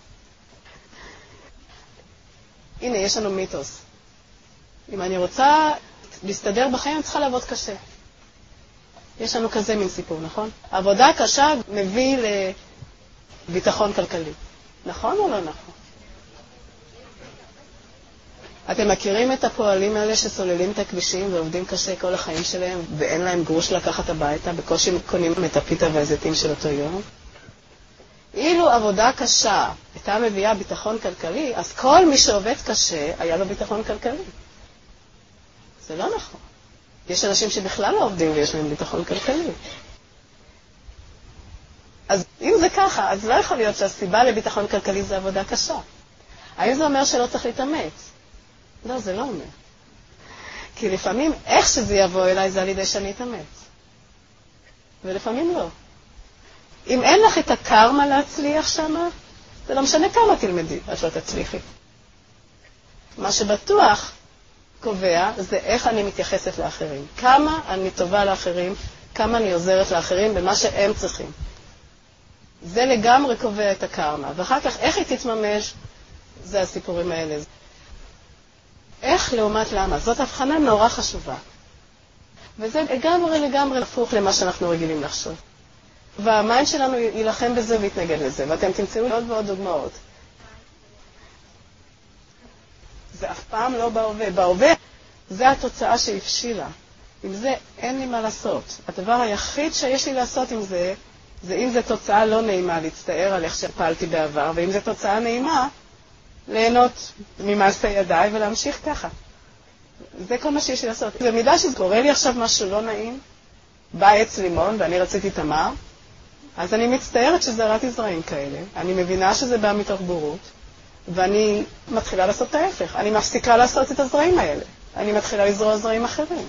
הנה, יש לנו מיתוס. אם אני רוצה להסתדר בחיים, אני צריכה לעבוד קשה. יש לנו כזה מין סיפור, נכון? עבודה קשה מביא לביטחון כלכלי. נכון או לא נכון? אתם מכירים את הפועלים האלה שסוללים את הכבישים ועובדים קשה כל החיים שלהם ואין להם גרוש לקחת הביתה, בקושי קונים את הפיתה והזיתים של אותו יום? אילו עבודה קשה הייתה מביאה ביטחון כלכלי, אז כל מי שעובד קשה היה לו ביטחון כלכלי. זה לא נכון. יש אנשים שבכלל לא עובדים ויש להם ביטחון כלכלי. אז אם זה ככה, אז לא יכול להיות שהסיבה לביטחון כלכלי זה עבודה קשה. האם זה אומר שלא צריך להתאמץ? לא, זה לא אומר. כי לפעמים איך שזה יבוא אליי זה על ידי שאני אתאמץ. ולפעמים לא. אם אין לך את הקרמה להצליח שמה, זה לא משנה כמה תלמדי, את לא תצליחי. מה שבטוח קובע זה איך אני מתייחסת לאחרים. כמה אני טובה לאחרים, כמה אני עוזרת לאחרים במה שהם צריכים. זה לגמרי קובע את הקרמה. ואחר כך איך היא תתממש, זה הסיפורים האלה. איך לעומת למה? זאת הבחנה נורא חשובה. וזה לגמרי לגמרי הפוך למה שאנחנו רגילים לחשוב. והמיינד שלנו ילחם בזה ויתנגד לזה, ואתם תמצאו עוד ועוד דוגמאות. זה אף פעם לא בהווה. בהווה זה התוצאה שהפשילה. עם זה אין לי מה לעשות. הדבר היחיד שיש לי לעשות עם זה, זה אם זו תוצאה לא נעימה להצטער על איך שפעלתי בעבר, ואם זו תוצאה נעימה, ליהנות ממעשה ידיי ולהמשיך ככה. זה כל מה שיש לי לעשות. במידה שזה קורה לי עכשיו משהו לא נעים, בא עץ לימון ואני רציתי תמר, אז אני מצטערת שזרעתי זרעים כאלה. אני מבינה שזה בא מתוך בורות, ואני מתחילה לעשות את ההפך. אני מפסיקה לעשות את הזרעים האלה. אני מתחילה לזרוע זרעים אחרים.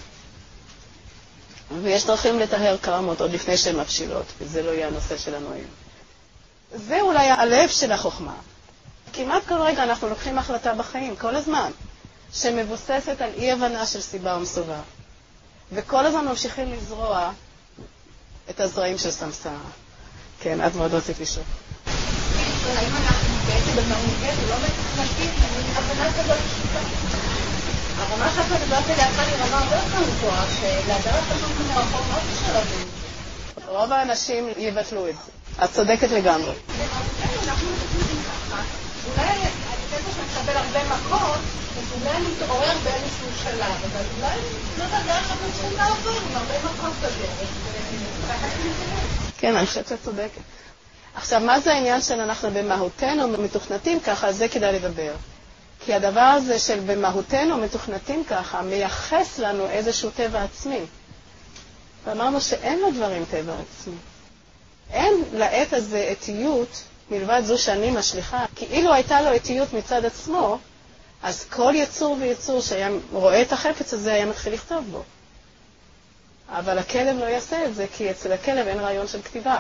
ויש דרכים לטהר קרמות עוד לפני שהן מבשילות, וזה לא יהיה הנושא שלנו היום. זה אולי הלב של החוכמה. כמעט כל רגע אנחנו לוקחים החלטה בחיים, כל הזמן, שמבוססת על אי-הבנה של סיבה ומסובב. וכל הזמן ממשיכים לזרוע את הזרעים של סמסרה. כן, את מאוד רצית לשאול. האם אנחנו בעצם במהות, לא מתכנתים, הבנה כזאת פשוטה. הרמה שאתה דיברת עליה כאן היא רמה הרבה יותר גבוהה, שלהדרת פשוט מרחוק מאוד שלבים. רוב האנשים יבטלו את זה. את צודקת לגמרי. אנחנו מתכנתים ככה. אולי הקטע שנקבל הרבה מכות, אז אולי נתעורר באיזשהו שלב, אבל אולי לא הדרך אנחנו צריכים לעבור עם הרבה מכות בדרך. כן, אני חושבת שאת צודקת. עכשיו, מה זה העניין של אנחנו במהותנו מתוכנתים ככה? זה כדאי לדבר. כי הדבר הזה של במהותנו מתוכנתים ככה מייחס לנו איזשהו טבע עצמי. ואמרנו שאין לו דברים טבע עצמי. אין לעת הזה אתיות מלבד זו שאני משליחה. כי אילו הייתה לו אתיות מצד עצמו, אז כל יצור ויצור שהיה רואה את החפץ הזה היה מתחיל לכתוב בו. אבל הכלב לא יעשה את זה, כי אצל הכלב אין רעיון של כתיבה.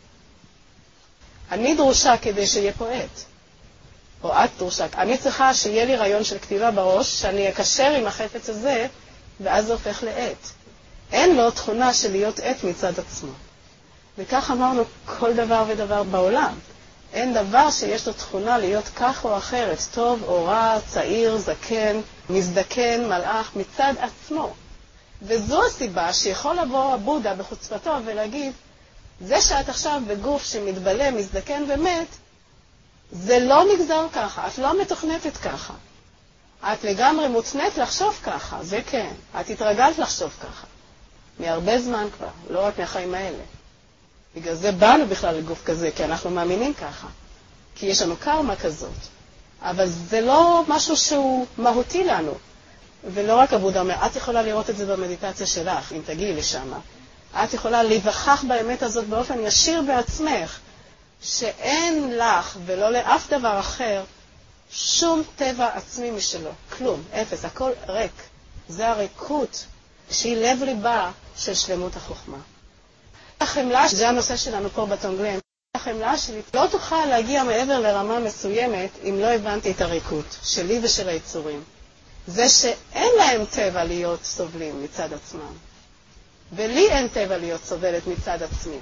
אני דרושה כדי שיהיה פואט. או את דרושה. אני צריכה שיהיה לי רעיון של כתיבה בראש, שאני אקשר עם החפץ הזה, ואז זה הופך לעט. אין לו תכונה של להיות עט מצד עצמו. וכך אמרנו כל דבר ודבר בעולם. אין דבר שיש לו תכונה להיות כך או אחרת, טוב או רע, צעיר, זקן, מזדקן, מלאך, מצד עצמו. וזו הסיבה שיכול לבוא הבודה בחוצפתו ולהגיד, זה שאת עכשיו בגוף שמתבלה, מזדקן ומת, זה לא נגזר ככה, את לא מתוכנתת ככה. את לגמרי מוצנית לחשוב ככה, זה כן. את התרגלת לחשוב ככה. מהרבה זמן כבר, לא רק מהחיים האלה. בגלל זה באנו בכלל לגוף כזה, כי אנחנו מאמינים ככה. כי יש לנו קרמה כזאת. אבל זה לא משהו שהוא מהותי לנו. ולא רק הבודה אומר, את יכולה לראות את זה במדיטציה שלך, אם תגיעי לשם. את יכולה להיווכח באמת הזאת באופן ישיר בעצמך, שאין לך ולא לאף דבר אחר שום טבע עצמי משלו. כלום, אפס, הכל ריק. זה הריקות שהיא לב ליבה של שלמות החוכמה. החמלה, זה הנושא שלנו פה בתונגלם, החמלה שלי לא תוכל להגיע מעבר לרמה מסוימת אם לא הבנתי את הריקות שלי ושל היצורים. זה שאין להם טבע להיות סובלים מצד עצמם. ולי אין טבע להיות סובלת מצד עצמי.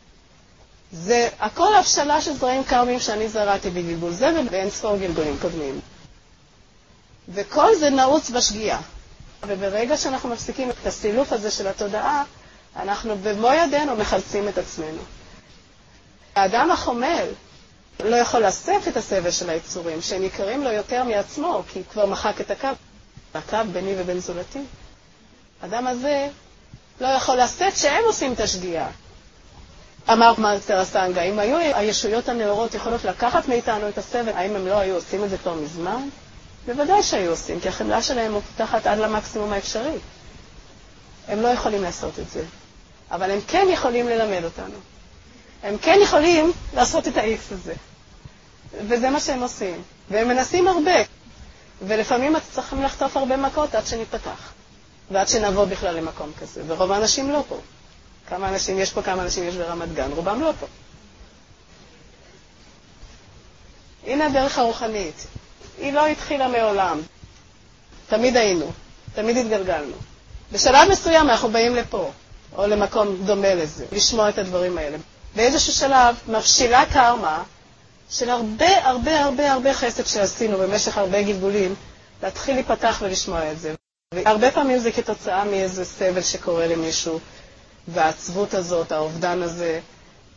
זה הכל הבשלה של זרעים קרמיים שאני זרעתי בגלגול זה ובאין ספור גלגולים קודמים. וכל זה נעוץ בשגיאה. וברגע שאנחנו מפסיקים את הסילוף הזה של התודעה, אנחנו במו ידינו מחלצים את עצמנו. האדם החומל לא יכול לסף את הסבל של היצורים, שהם יקרים לו יותר מעצמו, כי כבר מחק את הקו. הקו ביני ובין זולתי. האדם הזה לא יכול לשאת שהם עושים את השגיאה. אמר מאסטר אסנגה, אם היו הישויות הנאורות יכולות לקחת מאיתנו את הסבל, האם הם לא היו עושים את זה כבר מזמן? בוודאי שהיו עושים, כי החמלה שלהם מובטחת עד למקסימום האפשרי. הם לא יכולים לעשות את זה. אבל הם כן יכולים ללמד אותנו. הם כן יכולים לעשות את ה-X הזה. וזה מה שהם עושים. והם מנסים הרבה. ולפעמים צריכים לחטוף הרבה מכות עד שנתפתח. ועד שנבוא בכלל למקום כזה. ורוב האנשים לא פה. כמה אנשים יש פה, כמה אנשים יש ברמת גן. רובם לא פה. הנה הדרך הרוחנית. היא לא התחילה מעולם. תמיד היינו. תמיד התגלגלנו. בשלב מסוים אנחנו באים לפה. או למקום דומה לזה. לשמוע את הדברים האלה. באיזשהו שלב מבשילה קרמה של הרבה הרבה הרבה הרבה חסד שעשינו במשך הרבה גלגולים, להתחיל להיפתח ולשמוע את זה. והרבה פעמים זה כתוצאה מאיזה סבל שקורה למישהו, והעצבות הזאת, האובדן הזה,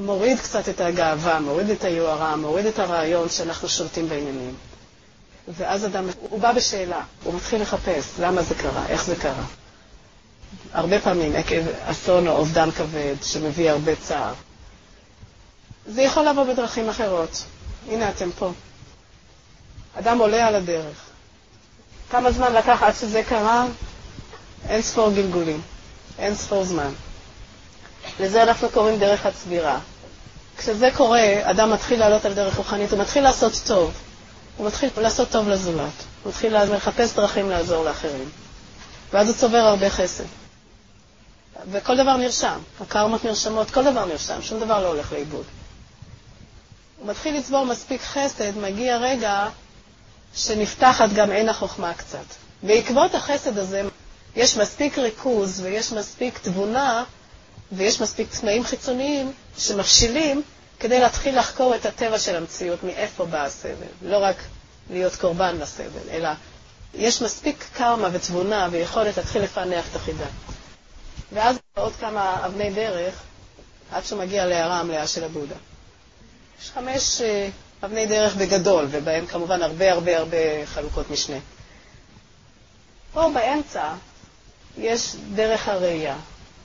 מוריד קצת את הגאווה, מוריד את היוערה, מוריד את הרעיון שאנחנו שולטים בעניינים. ואז אדם, הוא בא בשאלה, הוא מתחיל לחפש למה זה קרה, איך זה קרה. הרבה פעמים עקב אסון או אובדן כבד שמביא הרבה צער. זה יכול לבוא בדרכים אחרות. הנה אתם פה. אדם עולה על הדרך. כמה זמן לקח עד שזה קרה? אין ספור גלגולים. אין ספור זמן. לזה אנחנו קוראים דרך הצבירה. כשזה קורה, אדם מתחיל לעלות על דרך רוחנית, הוא מתחיל לעשות טוב. הוא מתחיל לעשות טוב לזולת. הוא מתחיל לחפש דרכים לעזור לאחרים. ואז הוא צובר הרבה חסד. וכל דבר נרשם. הקרמות נרשמות, כל דבר נרשם. שום דבר לא הולך לאיבוד. הוא מתחיל לצבור מספיק חסד, מגיע רגע שנפתחת גם עין החוכמה קצת. בעקבות החסד הזה יש מספיק ריכוז ויש מספיק תבונה ויש מספיק תנאים חיצוניים שמפשילים כדי להתחיל לחקור את הטבע של המציאות, מאיפה בא הסבל. לא רק להיות קורבן לסבל, אלא יש מספיק קרמה ותבונה ויכולת להתחיל לפענח את החידה. ואז עוד כמה אבני דרך עד שמגיע להערה המלאה של הבודה. יש חמש uh, אבני דרך בגדול, ובהם כמובן הרבה הרבה הרבה חלוקות משנה. פה באמצע יש דרך הראייה.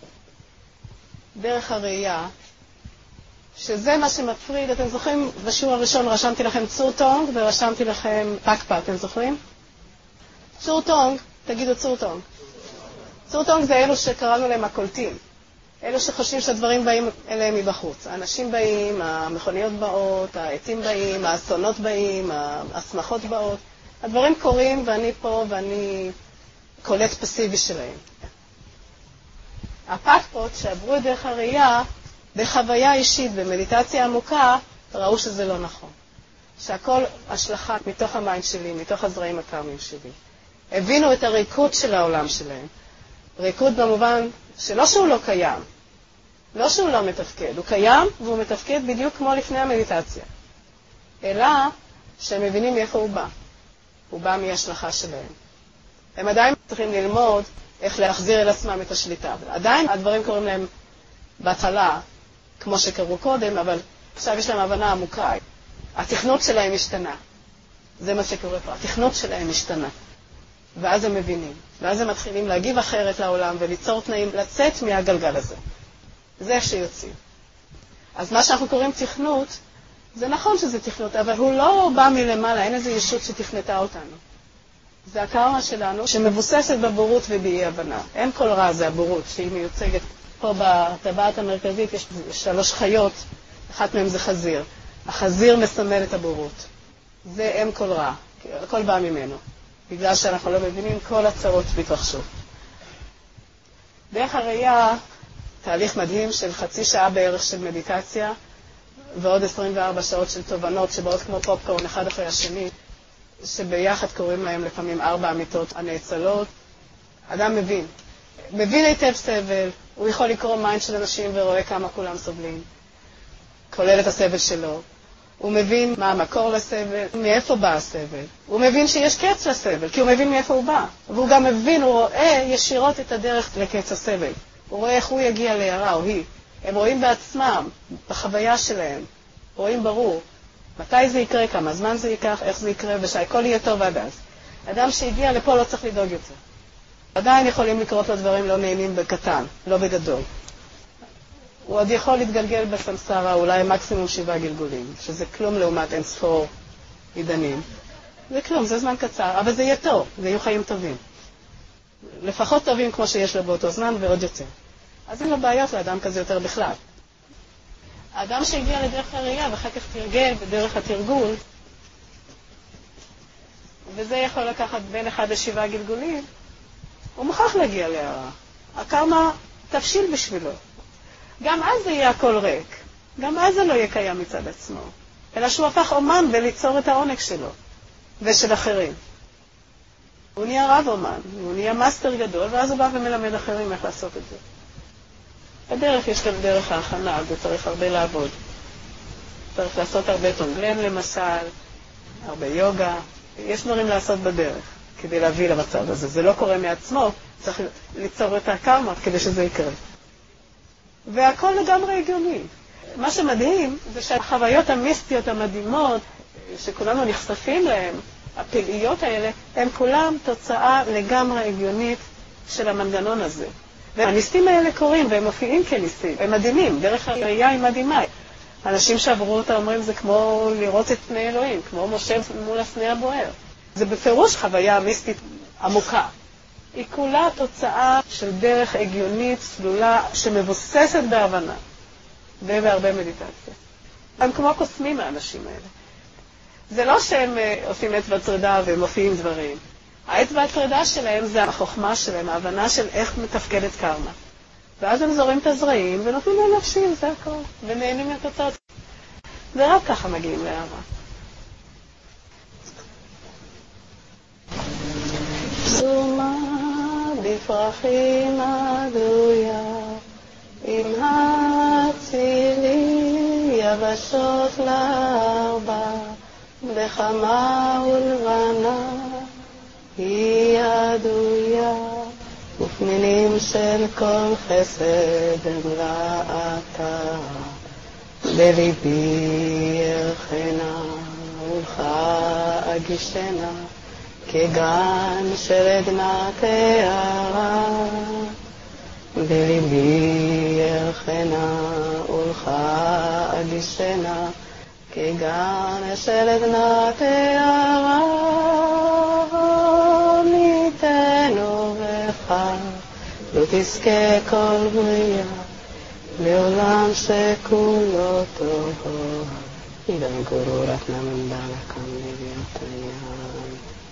דרך הראייה, שזה מה שמפריד, אתם זוכרים, בשיעור הראשון רשמתי לכם צור טונג ורשמתי לכם פקפה, אתם זוכרים? צור טונג, תגידו צור טונג. צור טונג זה אלו שקראנו להם הקולטים. אלו שחושבים שהדברים באים אליהם מבחוץ. האנשים באים, המכוניות באות, העתים באים, האסונות באים, השמחות באות. הדברים קורים ואני פה ואני קולט פסיבי שלהם. הפקפות שעברו את דרך הראייה, בחוויה אישית, במדיטציה עמוקה, ראו שזה לא נכון. שהכל השלכה מתוך המיינד שלי, מתוך הזרעים הקרמיים שלי. הבינו את הריקוד של העולם שלהם. ריקוד במובן שלא שהוא לא קיים, לא שהוא לא מתפקד, הוא קיים והוא מתפקד בדיוק כמו לפני המדיטציה. אלא שהם מבינים מאיפה הוא בא. הוא בא מהשלכה שלהם. הם עדיין צריכים ללמוד איך להחזיר אל עצמם את השליטה. עדיין הדברים קוראים להם בהתחלה, כמו שקראו קודם, אבל עכשיו יש להם הבנה עמוקה. התכנות שלהם השתנה. זה מה שקורה פה. התכנות שלהם השתנה. ואז הם מבינים. ואז הם מתחילים להגיב אחרת לעולם וליצור תנאים לצאת מהגלגל הזה. זה איך שיוצאים. אז מה שאנחנו קוראים תכנות, זה נכון שזה תכנות, אבל הוא לא בא מלמעלה, אין איזו ישות שתכנתה אותנו. זה הקרמה שלנו שמבוססת בבורות ובאי הבנה. אין כל רע, זה הבורות, שהיא מיוצגת פה בטבעת המרכזית, יש שלוש חיות, אחת מהן זה חזיר. החזיר מסמל את הבורות. זה אין כל רע, הכל בא ממנו. בגלל שאנחנו לא מבינים כל הצרות מתרחשו. דרך הראייה, תהליך מדהים של חצי שעה בערך של מדיטציה, ועוד עשרים וארבע שעות של תובנות שבאות כמו פופקורן אחד אחרי השני, שביחד קוראים להם לפעמים ארבע אמיתות הנאצלות. אדם מבין. מבין היטב סבל, הוא יכול לקרוא מיינד של אנשים ורואה כמה כולם סובלים. כולל את הסבל שלו. הוא מבין מה המקור לסבל, מאיפה בא הסבל. הוא מבין שיש קץ לסבל, כי הוא מבין מאיפה הוא בא. והוא גם מבין, הוא רואה ישירות את הדרך לקץ הסבל. הוא רואה איך הוא יגיע להערה או היא. הם רואים בעצמם, בחוויה שלהם. רואים ברור. מתי זה יקרה, כמה זמן זה ייקח, איך זה יקרה, ושהכל יהיה טוב עד אז. אדם שהגיע לפה לא צריך לדאוג יותר. עדיין יכולים לקרות לו דברים לא נעימים בקטן, לא בגדול. הוא עוד יכול להתגלגל בסמסרה, אולי מקסימום שבעה גלגולים, שזה כלום לעומת אין ספור עידנים. זה כלום, זה זמן קצר, אבל זה יהיה טוב, זה יהיו חיים טובים. לפחות טובים כמו שיש לו באותו זמן ועוד יותר. אז אין לו בעיות לאדם כזה יותר בכלל. האדם שהגיע לדרך הראייה ואחר כך תרגל בדרך התרגול, וזה יכול לקחת בין אחד לשבעה גלגולים, הוא מוכרח להגיע להערה. הקרמה תבשיל בשבילו. גם אז זה יהיה הכל ריק. גם אז זה לא יהיה קיים מצד עצמו. אלא שהוא הפך אומן בליצור את העונג שלו ושל אחרים. הוא נהיה רב אומן, הוא נהיה מאסטר גדול, ואז הוא בא ומלמד אחרים איך לעשות את זה. בדרך יש גם דרך ההכנה, זה צריך הרבה לעבוד. צריך לעשות הרבה תונגלם למשל, הרבה יוגה. יש דברים לעשות בדרך כדי להביא למצב הזה. זה לא קורה מעצמו, צריך ליצור את הקרמה כדי שזה יקרה. והכל לגמרי הגיוני. מה שמדהים זה שהחוויות המיסטיות המדהימות שכולנו נחשפים להן, הפלאיות האלה, הן כולם תוצאה לגמרי הגיונית של המנגנון הזה. והניסים האלה קורים והם מופיעים כניסים, הם מדהימים, דרך הראייה היא מדהימה. אנשים שעברו אותה אומרים זה כמו לראות את פני אלוהים, כמו משה מול הסנה הבוער. זה בפירוש חוויה מיסטית עמוקה. היא כולה תוצאה של דרך הגיונית, סלולה, שמבוססת בהבנה ובהרבה מדיטציה. הם כמו קוסמים האנשים האלה. זה לא שהם עושים אצבע צרידה והם מופיעים דברים. האצבע הצרידה שלהם זה החוכמה שלהם, ההבנה של איך מתפקדת קרמה. ואז הם זורים את הזרעים ונותנים להם להפשיל, זה הכל, ונהנים מהתוצאות. ורק ככה מגיעים להערה. זומה בפרחים עדויה, עם הצילי יבשות לארבע, בחמה ולבנה היא עדויה, ופנינים של כל חסד אמלאתה, בליבי ירחנה ולך אגישנה, כגן של עדנה תארה, בליבי ירחנה ולך אגישנה, כגן של עדנה תארה, ניתנו בך, לא תזכה כל בריאה, לעולם שכולו טוב. אידן גורו רטנה מנדלה כאן לביאת העניין.